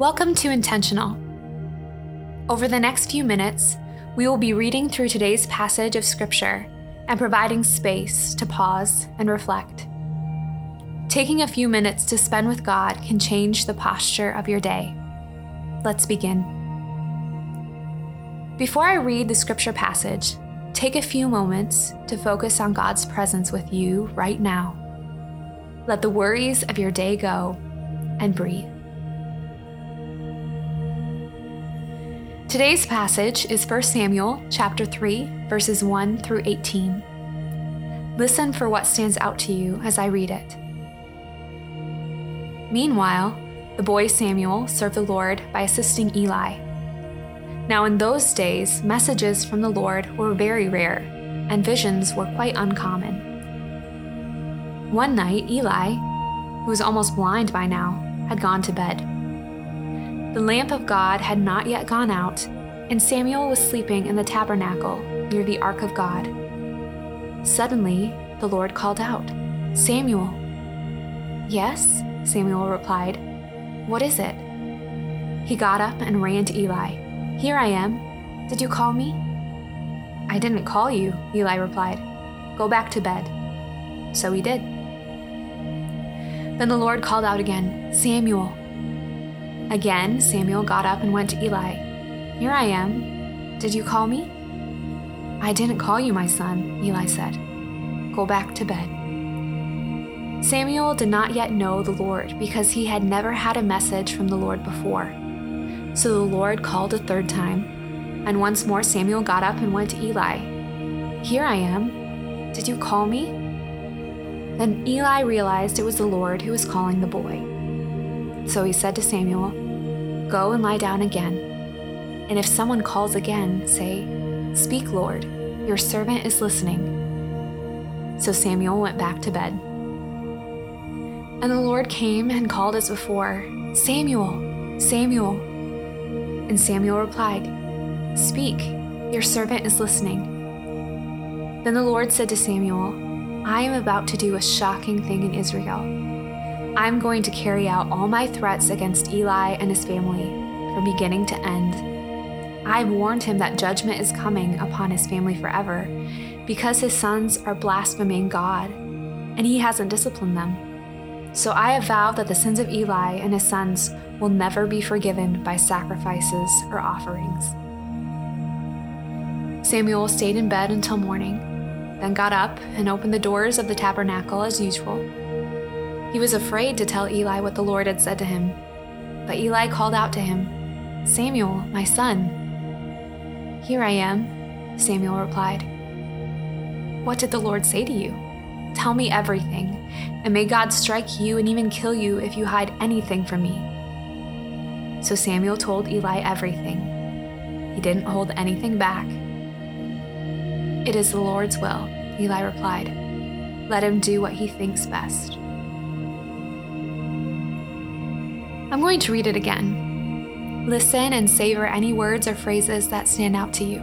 Welcome to Intentional. Over the next few minutes, we will be reading through today's passage of Scripture and providing space to pause and reflect. Taking a few minutes to spend with God can change the posture of your day. Let's begin. Before I read the Scripture passage, take a few moments to focus on God's presence with you right now. Let the worries of your day go and breathe. Today's passage is 1 Samuel chapter 3, verses 1 through 18. Listen for what stands out to you as I read it. Meanwhile, the boy Samuel served the Lord by assisting Eli. Now in those days, messages from the Lord were very rare, and visions were quite uncommon. One night, Eli, who was almost blind by now, had gone to bed. The lamp of God had not yet gone out, and Samuel was sleeping in the tabernacle near the ark of God. Suddenly, the Lord called out, "Samuel." "Yes," Samuel replied. "What is it?" He got up and ran to Eli. "Here I am. Did you call me?" "I didn't call you," Eli replied. "Go back to bed." So he did. Then the Lord called out again, "Samuel." Again, Samuel got up and went to Eli. "Here I am. Did you call me?" "I didn't call you, my son," Eli said. "Go back to bed." Samuel did not yet know the Lord because he had never had a message from the Lord before. So the Lord called a third time, and once more Samuel got up and went to Eli. "Here I am. Did you call me?" Then Eli realized it was the Lord who was calling the boy. So he said to Samuel, "Go and lie down again. And if someone calls again, say, 'Speak, Lord, your servant is listening.'" So Samuel went back to bed. And the Lord came and called as before, "Samuel, Samuel." And Samuel replied, "Speak, your servant is listening." Then the Lord said to Samuel, "I am about to do a shocking thing in Israel. I'm going to carry out all my threats against Eli and his family, from beginning to end. I've warned him that judgment is coming upon his family forever, because his sons are blaspheming God, and he hasn't disciplined them. So I have vowed that the sins of Eli and his sons will never be forgiven by sacrifices or offerings." Samuel stayed in bed until morning, then got up and opened the doors of the tabernacle as usual. He was afraid to tell Eli what the Lord had said to him, but Eli called out to him, "Samuel, my son." "Here I am," Samuel replied. "What did the Lord say to you? Tell me everything, and may God strike you and even kill you if you hide anything from me." So Samuel told Eli everything. He didn't hold anything back. "It is the Lord's will," Eli replied. "Let him do what he thinks best." I'm going to read it again. Listen and savor any words or phrases that stand out to you.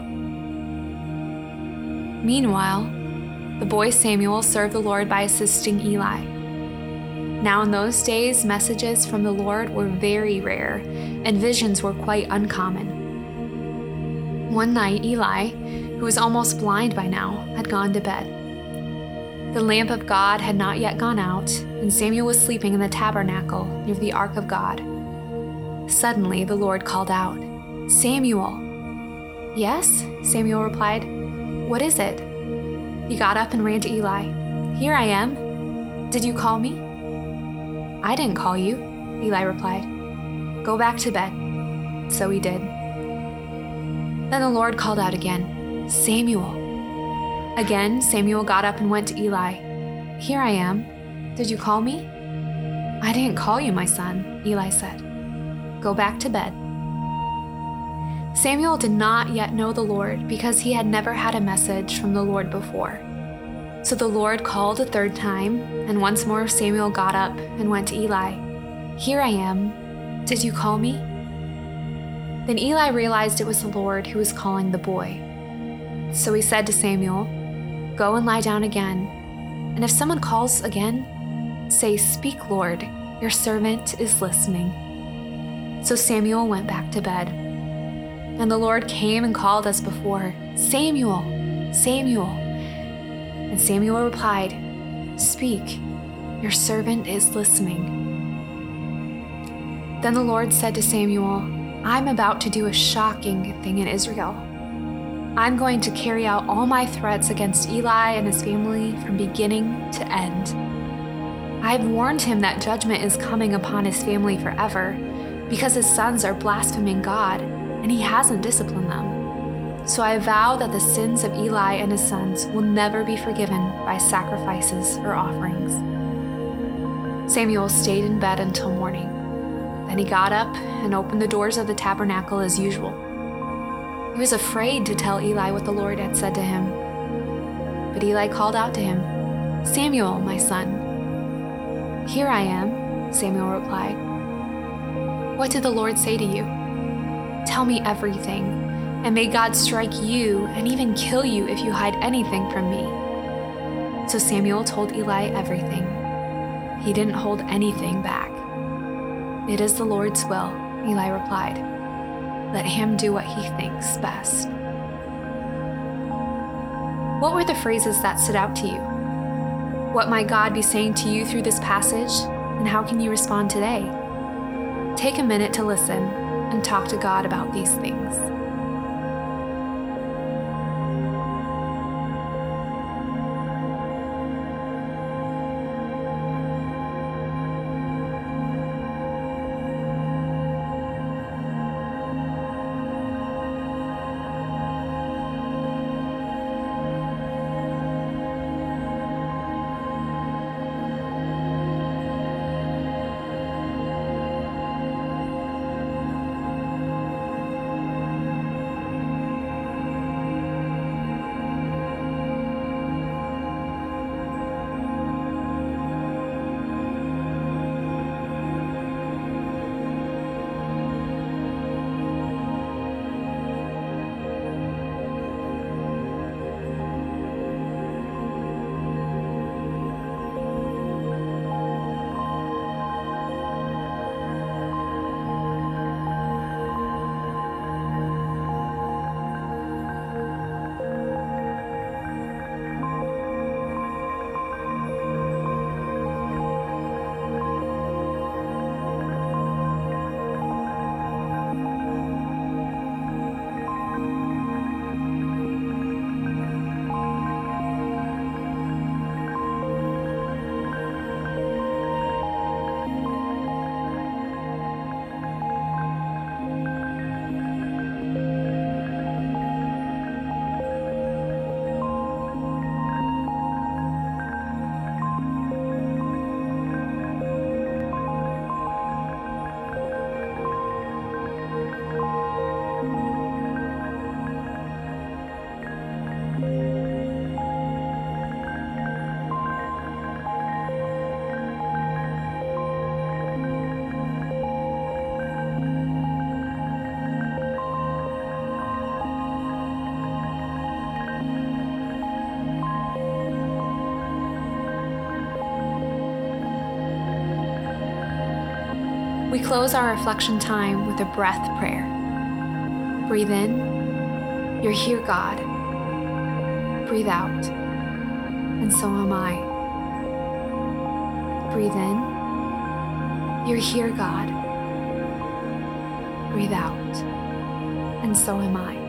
Meanwhile, the boy Samuel served the Lord by assisting Eli. Now in those days, messages from the Lord were very rare, and visions were quite uncommon. One night, Eli, who was almost blind by now, had gone to bed. The lamp of God had not yet gone out, and Samuel was sleeping in the tabernacle near the ark of God. Suddenly, the Lord called out, "Samuel." "Yes," Samuel replied. "What is it?" He got up and ran to Eli. "Here I am. Did you call me?" "I didn't call you," Eli replied. "Go back to bed." So he did. Then the Lord called out again, "Samuel." Again, Samuel got up and went to Eli. "Here I am. Did you call me?" "I didn't call you, my son," Eli said. "Go back to bed." Samuel did not yet know the Lord because he had never had a message from the Lord before. So the Lord called a third time, and once more Samuel got up and went to Eli. "Here I am. Did you call me?" Then Eli realized it was the Lord who was calling the boy. So he said to Samuel, "Go and lie down again, and if someone calls again, say, 'Speak, Lord, your servant is listening.'" So Samuel went back to bed. And the Lord came and called as before, "Samuel, Samuel." And Samuel replied, "Speak, your servant is listening." Then the Lord said to Samuel, "I'm about to do a shocking thing in Israel. I'm going to carry out all my threats against Eli and his family from beginning to end. I've warned him that judgment is coming upon his family forever because his sons are blaspheming God, and he hasn't disciplined them. So I vow that the sins of Eli and his sons will never be forgiven by sacrifices or offerings." Samuel stayed in bed until morning. Then he got up and opened the doors of the tabernacle as usual. He was afraid to tell Eli what the Lord had said to him. But Eli called out to him, "Samuel, my son." "Here I am," Samuel replied. "What did the Lord say to you? Tell me everything, and may God strike you and even kill you if you hide anything from me." So Samuel told Eli everything. He didn't hold anything back. "It is the Lord's will," Eli replied. "Let him do what he thinks best." What were the phrases that stood out to you? What might God be saying to you through this passage, and how can you respond today? Take a minute to listen and talk to God about these things. We close our reflection time with a breath prayer. Breathe in, "You're here, God." Breathe out, "And so am I." Breathe in, "You're here, God." Breathe out, "And so am I."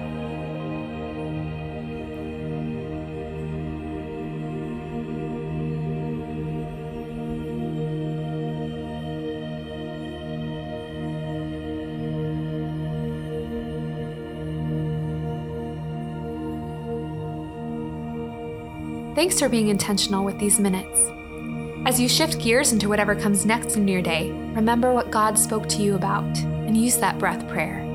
Thanks for being intentional with these minutes. As you shift gears into whatever comes next in your day, remember what God spoke to you about and use that breath prayer.